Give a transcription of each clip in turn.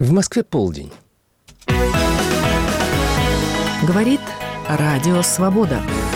В Москве полдень. Говорит Радио Свобода.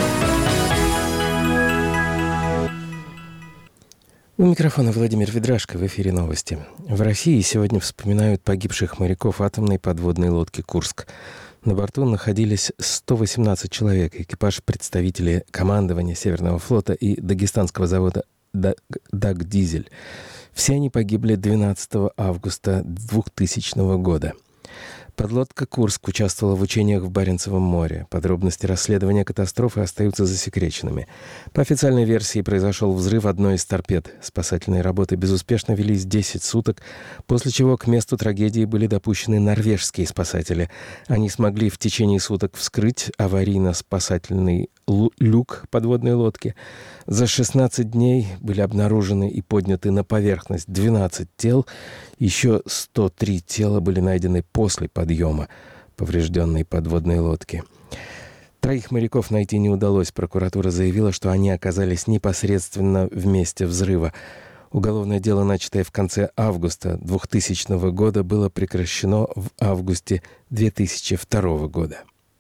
У микрофона Владимир Ведрашко, в эфире новости. В России сегодня вспоминают погибших моряков атомной подводной лодки «Курск». На борту находились 118 человек, экипаж представителей командования Северного флота и дагестанского завода «Дагдизель». Все они погибли 12 августа 2000 года. Подлодка «Курск» участвовала в учениях в Баренцевом море. Подробности расследования катастрофы остаются засекреченными. По официальной версии произошел взрыв одной из торпед. Спасательные работы безуспешно велись 10 суток, после чего к месту трагедии были допущены норвежские спасатели. Они смогли в течение суток вскрыть аварийно-спасательный люк подводной лодки. За 16 дней были обнаружены и подняты на поверхность 12 тел. Еще 103 тела были найдены после подъема поврежденной подводной лодки. 3 моряков найти не удалось. Прокуратура заявила, что они оказались непосредственно в месте взрыва. Уголовное дело, начатое в конце августа 2000 года, было прекращено в августе 2002 года.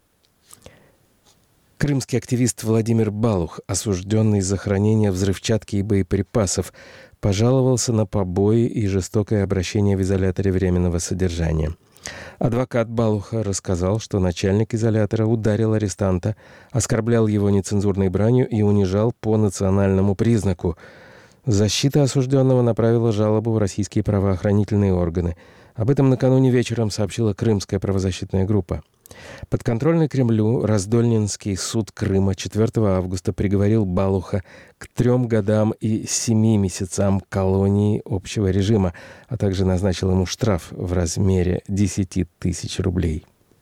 Крымский активист Владимир Балух, осужденный за хранение взрывчатки и боеприпасов, пожаловался на побои и жестокое обращение в изоляторе временного содержания. Адвокат Балуха рассказал, что начальник изолятора ударил арестанта, оскорблял его нецензурной бранью и унижал по национальному признаку. Защита осужденного направила жалобу в российские правоохранительные органы. Об этом накануне вечером сообщила Крымская правозащитная группа. Подконтрольный Кремлю Раздольненский суд Крыма 4 августа приговорил Балуха к 3 годам и 7 месяцам колонии общего режима, а также назначил ему штраф в размере 10 тысяч рублей.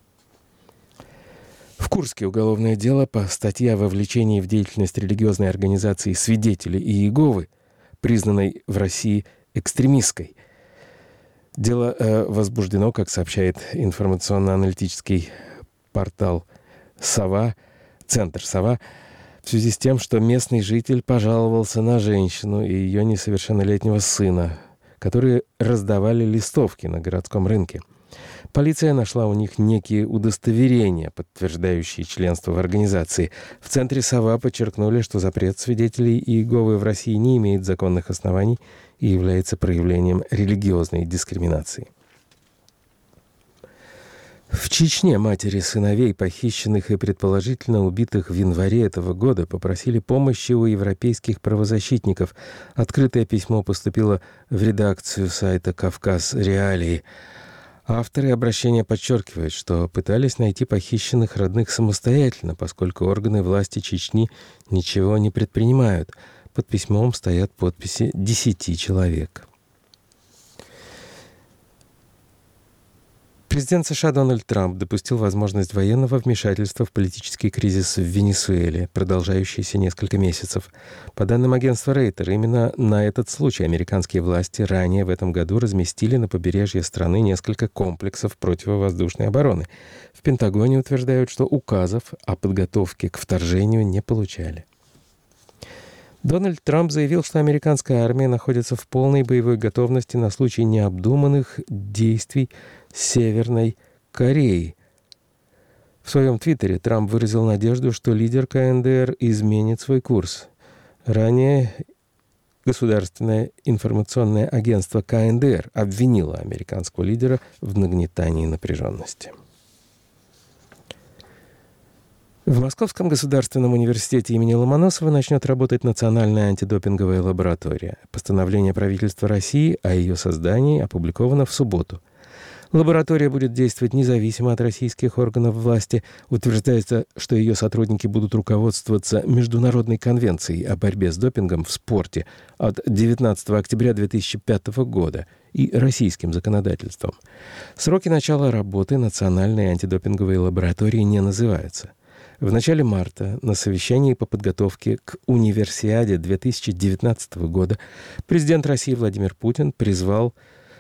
В Курске уголовное дело по статье о вовлечении в деятельность религиозной организации «Свидетели Иеговы», признанной в России экстремистской. Дело возбуждено, как сообщает информационно-аналитический портал «Сова», центр «Сова», в связи с тем, что местный житель пожаловался на женщину и ее несовершеннолетнего сына, которые раздавали листовки на городском рынке. Полиция нашла у них некие удостоверения, подтверждающие членство в организации. В центре «Сова» подчеркнули, что запрет свидетелей Иеговы в России не имеет законных оснований и является проявлением религиозной дискриминации. В Чечне матери сыновей, похищенных и предположительно убитых в январе этого года, попросили помощи у европейских правозащитников. Открытое письмо поступило в редакцию сайта «Кавказ Реалии». Авторы обращения подчеркивают, что пытались найти похищенных родных самостоятельно, поскольку органы власти Чечни ничего не предпринимают. Под письмом стоят подписи 10 человек. Президент США Дональд Трамп допустил возможность военного вмешательства в политический кризис в Венесуэле, продолжающийся несколько месяцев. По данным агентства Рейтер, именно на этот случай американские власти ранее в этом году разместили на побережье страны несколько комплексов противовоздушной обороны. В Пентагоне утверждают, что указов о подготовке к вторжению не получали. Дональд Трамп заявил, что американская армия находится в полной боевой готовности на случай необдуманных действий Северной Кореи. В своем твиттере Трамп выразил надежду, что лидер КНДР изменит свой курс. Ранее Государственное информационное агентство КНДР обвинило американского лидера в нагнетании напряженности. В Московском государственном университете имени Ломоносова начнет работать Национальная антидопинговая лаборатория. Постановление правительства России о ее создании опубликовано в субботу. Лаборатория будет действовать независимо от российских органов власти. Утверждается, что ее сотрудники будут руководствоваться Международной конвенцией о борьбе с допингом в спорте от 19 октября 2005 года и российским законодательством. Сроки начала работы Национальной антидопинговой лаборатории не называются. В начале марта на совещании по подготовке к Универсиаде 2019 года президент России Владимир Путин признал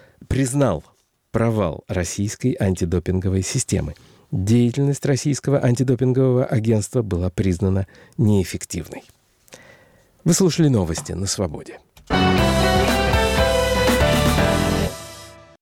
провал российской антидопинговой системы. Деятельность российского антидопингового агентства была признана неэффективной. Вы слушали новости на «Свободе».